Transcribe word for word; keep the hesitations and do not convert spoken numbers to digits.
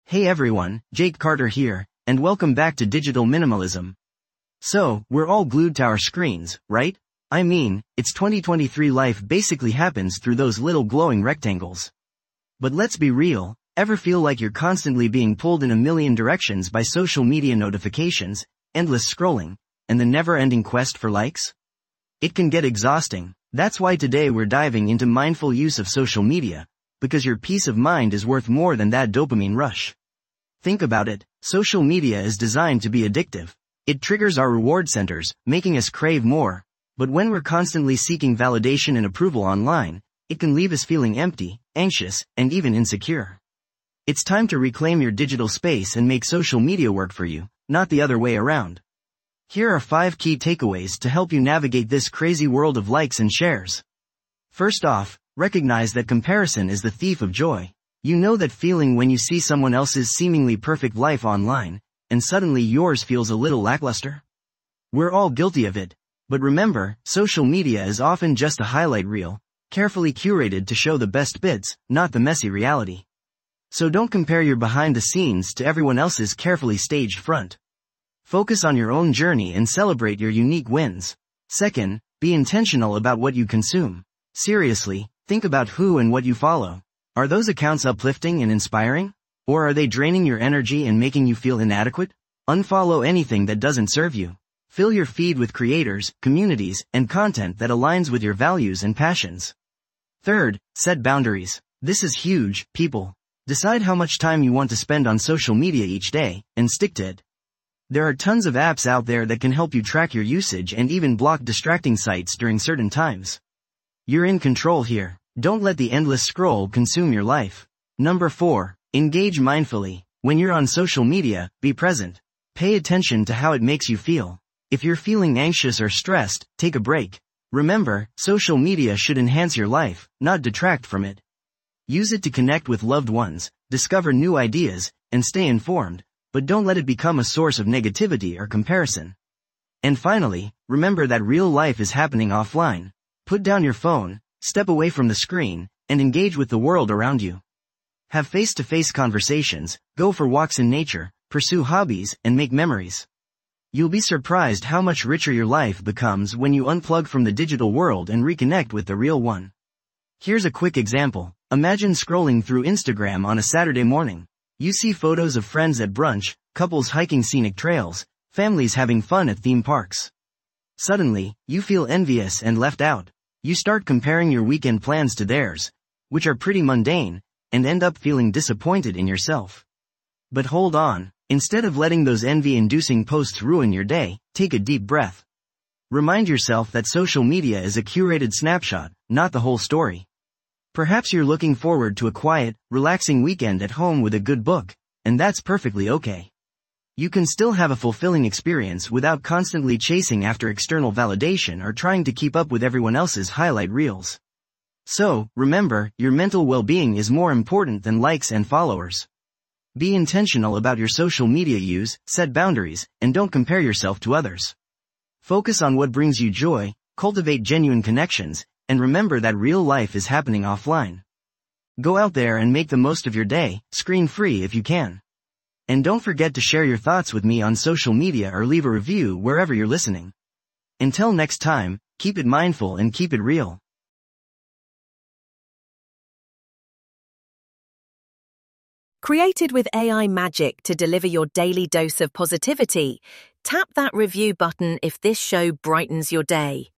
Hey everyone, Jake Carter here, and welcome back to Digital Minimalism. So, we're all glued to our screens, right? I mean, it's twenty twenty-three, life basically happens through those little glowing rectangles. But let's be real, ever feel like you're constantly being pulled in a million directions by social media notifications, endless scrolling, and the never-ending quest for likes? It can get exhausting. That's why today we're diving into mindful use of social media, because your peace of mind is worth more than that dopamine rush. Think about it, social media is designed to be addictive. It triggers our reward centers, making us crave more. But when we're constantly seeking validation and approval online, it can leave us feeling empty, anxious, and even insecure. It's time to reclaim your digital space and make social media work for you, not the other way around. Here are five key takeaways to help you navigate this crazy world of likes and shares. First off, recognize that comparison is the thief of joy. You know that feeling when you see someone else's seemingly perfect life online, and suddenly yours feels a little lackluster? We're all guilty of it. But remember, social media is often just a highlight reel, carefully curated to show the best bits, not the messy reality. So don't compare your behind the scenes to everyone else's carefully staged front. Focus on your own journey and celebrate your unique wins. Second, be intentional about what you consume. Seriously, think about who and what you follow. Are those accounts uplifting and inspiring? Or are they draining your energy and making you feel inadequate? Unfollow anything that doesn't serve you. Fill your feed with creators, communities, and content that aligns with your values and passions. Third, set boundaries. This is huge, people. Decide how much time you want to spend on social media each day, and stick to it. There are tons of apps out there that can help you track your usage and even block distracting sites during certain times. You're in control here. Don't let the endless scroll consume your life. Number four, engage mindfully. When you're on social media, be present. Pay attention to how it makes you feel. If you're feeling anxious or stressed, take a break. Remember, social media should enhance your life, not detract from it. Use it to connect with loved ones, discover new ideas, and stay informed, but don't let it become a source of negativity or comparison. And finally, remember that real life is happening offline. Put down your phone, step away from the screen, and engage with the world around you. Have face-to-face conversations, go for walks in nature, pursue hobbies, and make memories. You'll be surprised how much richer your life becomes when you unplug from the digital world and reconnect with the real one. Here's a quick example. Imagine scrolling through Instagram on a Saturday morning. You see photos of friends at brunch, couples hiking scenic trails, families having fun at theme parks. Suddenly, you feel envious and left out. You start comparing your weekend plans to theirs, which are pretty mundane, and end up feeling disappointed in yourself. But hold on, instead of letting those envy-inducing posts ruin your day, take a deep breath. Remind yourself that social media is a curated snapshot, not the whole story. Perhaps you're looking forward to a quiet, relaxing weekend at home with a good book, and that's perfectly okay. You can still have a fulfilling experience without constantly chasing after external validation or trying to keep up with everyone else's highlight reels. So, remember, your mental well-being is more important than likes and followers. Be intentional about your social media use, set boundaries, and don't compare yourself to others. Focus on what brings you joy, cultivate genuine connections, and remember that real life is happening offline. Go out there and make the most of your day, screen-free if you can. And don't forget to share your thoughts with me on social media or leave a review wherever you're listening. Until next time, keep it mindful and keep it real. Created with A I magic to deliver your daily dose of positivity, tap that review button if this show brightens your day.